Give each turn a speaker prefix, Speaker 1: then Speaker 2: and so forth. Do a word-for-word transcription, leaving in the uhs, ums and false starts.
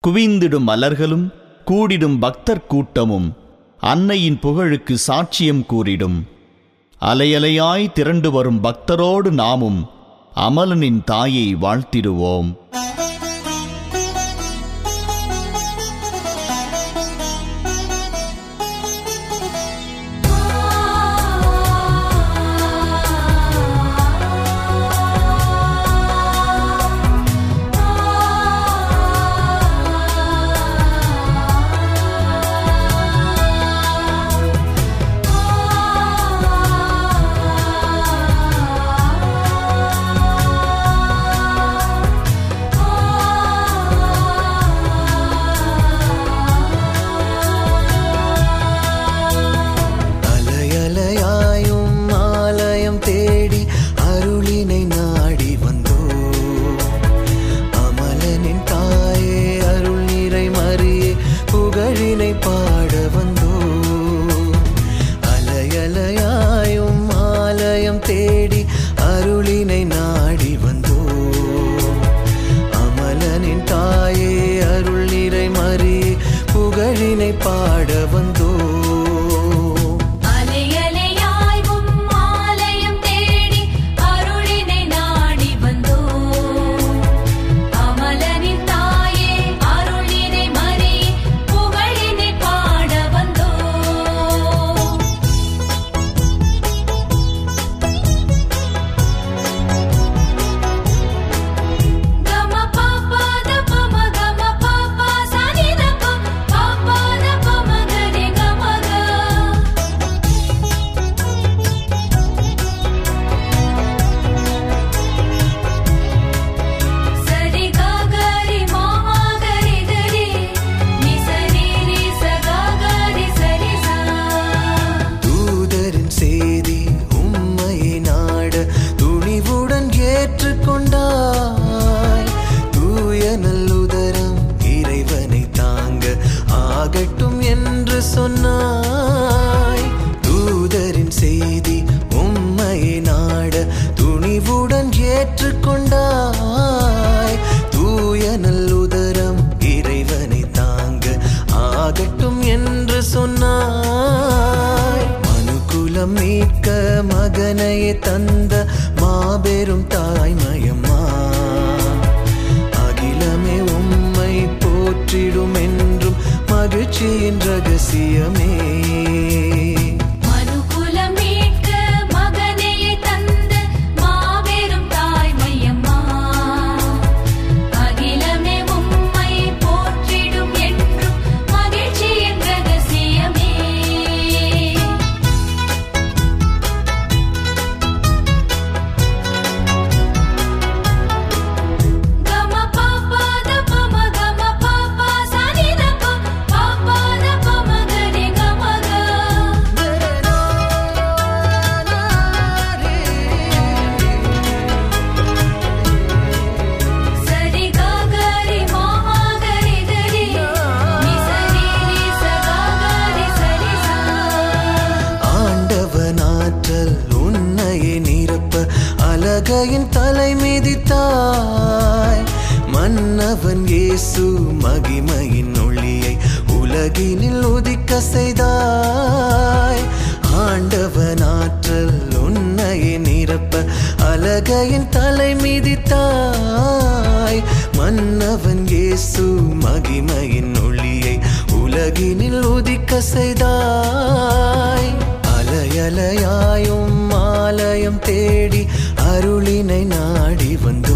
Speaker 1: குவிந்திடும் மலர்களும் கூடிடும் பக்தர் கூட்டமும் அன்னையின் புகழுக்கு சாட்சியம் கூறிடும். அலையலையாய் திரண்டு வரும் பக்தரோடு நாமும் அமலனின் தாயை வாழ்த்திடுவோம்.
Speaker 2: மகனையே தந்த மாபெரும் தாய்மையம்மா, அகிலமே உம்மை போற்றிடும் என்றும் மகிழ்ச்சியின் ரகசியமே. அலகையின் தலை மிதித்தாய், மன்னவன் இயேசு மகிமையின் ஒளியை உலகினில் உதிக்க செய்தாய். ஆண்டவன் ஆற்றல் உன்னையே நிரப்ப அலகையின் தலை மிதித்தாய், மன்னவன் இயேசு மகிமையின் ஒளியை உலகினில் உதிக்க செய்தாய். அலையலையாயும் ஆலயம் தேடி அருளினை நாடி வந்து